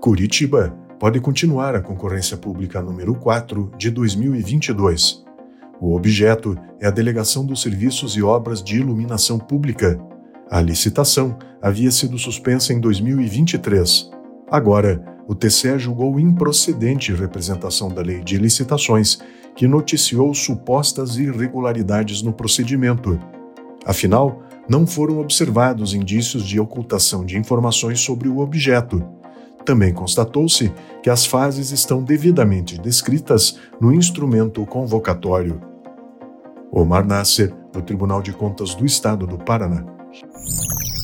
Curitiba pode continuar a concorrência pública número 4 de 2022. O objeto é a Delegação dos Serviços e Obras de Iluminação Pública. A licitação havia sido suspensa em 2023. Agora, o TCE julgou improcedente a representação da Lei de Licitações, que noticiou supostas irregularidades no procedimento. Afinal, não foram observados indícios de ocultação de informações sobre o objeto. Também constatou-se que as fases estão devidamente descritas no instrumento convocatório. Omar Nasser, do Tribunal de Contas do Estado do Paraná.